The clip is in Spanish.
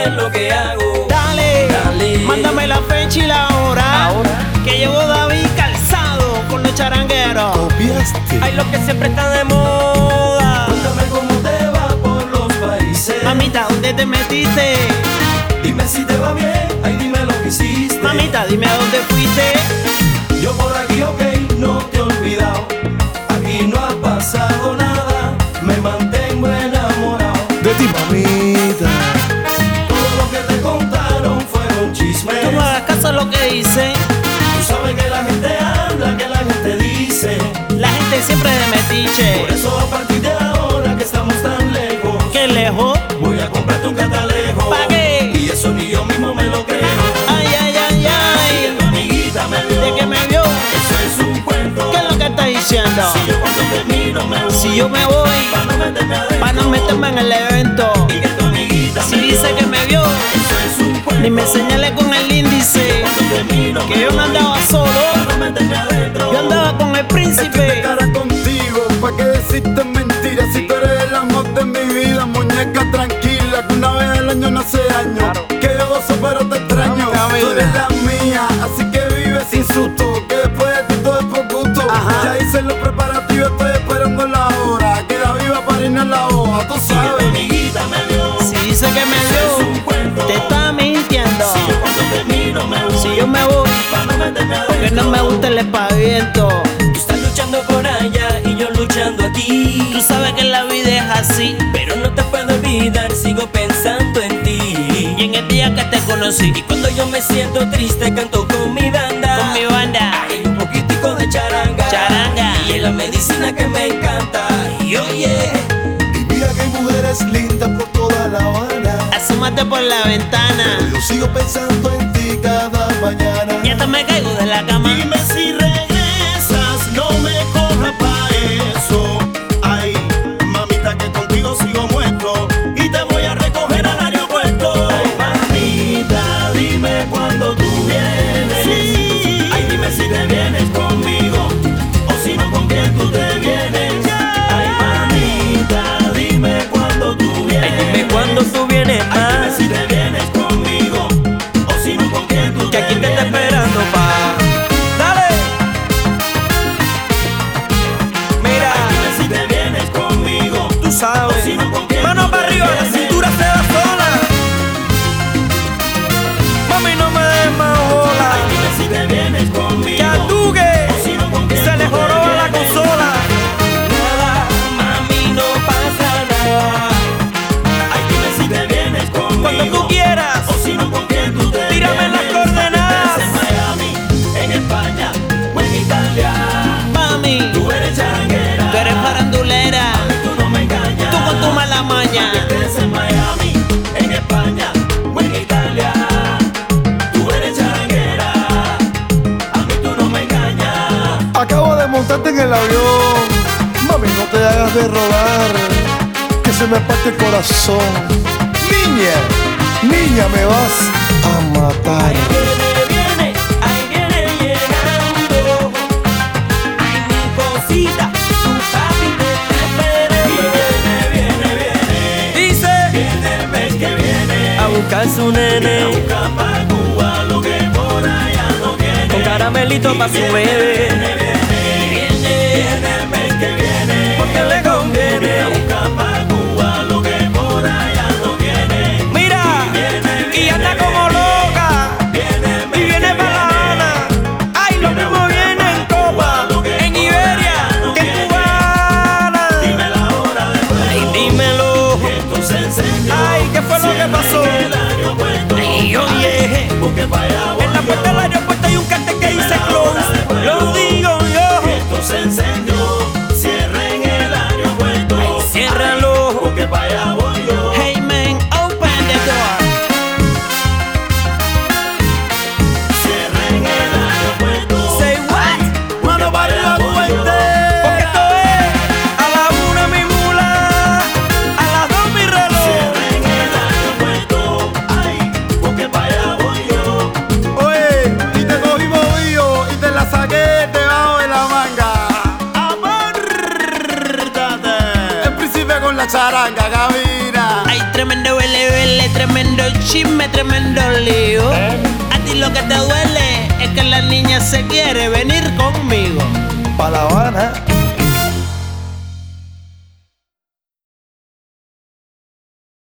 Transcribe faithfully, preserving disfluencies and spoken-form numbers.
es lo que hago. Dale, Dale. mándame la fecha y la hora. Ahora. Que llegó David Calzado con los charangueros. Copiaste. Hay lo que siempre está de moda. Cuéntame cómo te va por los países. Mamita, ¿dónde te metiste? Dime si te va bien, ay dime lo que hiciste. Mamita, dime a dónde fuiste. Yo por aquí, ok, no te he olvidado. Aquí no ha pasado nada, me mantengo enamorado. De ti, mamita. Todo lo que te contaron fueron chismes. Tú no hagas caso a lo que dicen. Tú sabes que la gente habla, que la gente dice. La gente siempre de metiche. Por eso a partir de ahora que estamos tan lejos, Qué lejos. voy a comprarte un catalejo. ¿Pa' qué? Y eso ni yo mismo me lo creo. Ay, ay, ay, Si ay. tu amiguita me vio, De que me vio. eso es un cuento. ¿Qué es lo que está diciendo? Si yo cuando termino me voy, Si yo me voy, pa' no meterme adentro, para no meterme en el evento. y que tu amiguita Si me dice vio, que me vio, eso es un cuento. ni me señale con el índice. Cuando termino Que me yo no voy, andaba pa' solo. no meterme adentro. Yo andaba con el Estoy de príncipe. cara contigo, pa' que decirte mentiras. Si tú eres el amor de mi vida, muñeca tranquila, que una vez al año no hace daño. Que yo gozo pero te extraño. Vamos, Tú eres la mía, así que vive sin susto. Que después de ti todo es por gusto. Ajá. Ya hice los preparativos, estoy esperando la hora. Queda viva para irnos a la hoja, tú Si que tu sabes. amiguita me vio, Si dice que me eso es un vio, cuento. te está mintiendo. Si yo cuando termino me voy, Si yo me voy, pa' no meterme adentro. porque no me gusta el espaviento. Tú estás luchando por allá y yo luchando aquí. Tú sabes que la vida es así. Pero no te puedo olvidar, sigo pensando en ti. Y en el día que te conocí, Y cuando yo me siento triste canto con mi banda. con mi banda, Hay un poquitico de charanga. Charanga. Y es la medicina que me encanta. Y oye, Y mira que hay mujeres lindas por toda La Habana. asómate por la ventana. Yo sigo pensando en ti cada mañana. Y hasta me caigo de la cama. Dime si regresas, no me cojas pa' eso. Ay, mamita, que contigo sigo muerto y te voy a recoger al aeropuerto. Ay, mamita, dime cuándo tú vienes. Sí. Ay, dime si te vienes conmigo o si no, con quién tú te vienes. Ay, mamita, dime cuándo tú vienes. ay, dime cuándo tú vienes Ay, dime más. si te vienes conmigo o si no, con quién tú Que te aquí te está vienes. esperando pa. Dale. Mira, Ay, dime si te vienes conmigo. tú sabes. Si no, ¿con quién Mano tú para te arriba, la vienes? cintura se da sola. Mami, no me des más Ay, bola. dime si te vienes conmigo. Que atugue. O si no, ¿con quién Se le tú te joró la vienes? consola. Nada, mami, no pasa nada. Ay, dime si te vienes conmigo. Cuando tú quieras, O si no, ¿con quién tú te tírame vienes? las coordenadas. En Miami, en España o en Italia. Mami, Tú eres charanguera. tú eres farandulera. Tú no me engañas. Tú con tu mala maña. Estés en Miami, en España o en Italia. Tú eres charanguera. A mí tú no me engañas. Acabo de montarte en el avión. Mami, no te hagas de rogar, que se me parte el corazón. Niña, niña, me vas a matar. Ahí viene, viene, ahí viene llegando. Ay, mi cosita, tu papi te está esperando. Viene, viene, Dice, viene el mes que viene. a buscar su nene. Busca pa' Cuba lo que por allá no tiene. Con caramelito pa' su bebé. Viene el mes que viene. Porque le conviene. Busca pa' Cuba lo que por allá no tiene. Mira, y anda como loca. Y viene para La Habana. Ay, lo mismo viene en Copa, en Iberia, que en Cubana. Dime la hora de Ay, vuelo. dímelo. Esto se encendió. Ay, ¿qué fue lo que pasó? En el aeropuerto. Ay, oye, Busque pa' allá voy en la puerta del yo. aeropuerto hay un cartel que dice close. Lo digo yo. Esto se encendió. Cierren el aeropuerto. Ciérralo. Porque pa' allá voy yo. Hey man, open the door. Cierren el aeropuerto. Say what? Mano para arriba, fuerte. Porque esto es a la una mi mula, a las dos mi reloj. Cierren el aeropuerto. Ay, porque pa' allá voy yo. Oye, y te cogí movido y te la saqué debajo de la manga. Amártate. El príncipe con la charanga, Gavira. Ay, tremendo L métele tremendo chisme, tremendo lío. A ti lo que te duele es que la niña se quiere venir conmigo Pa' La Habana.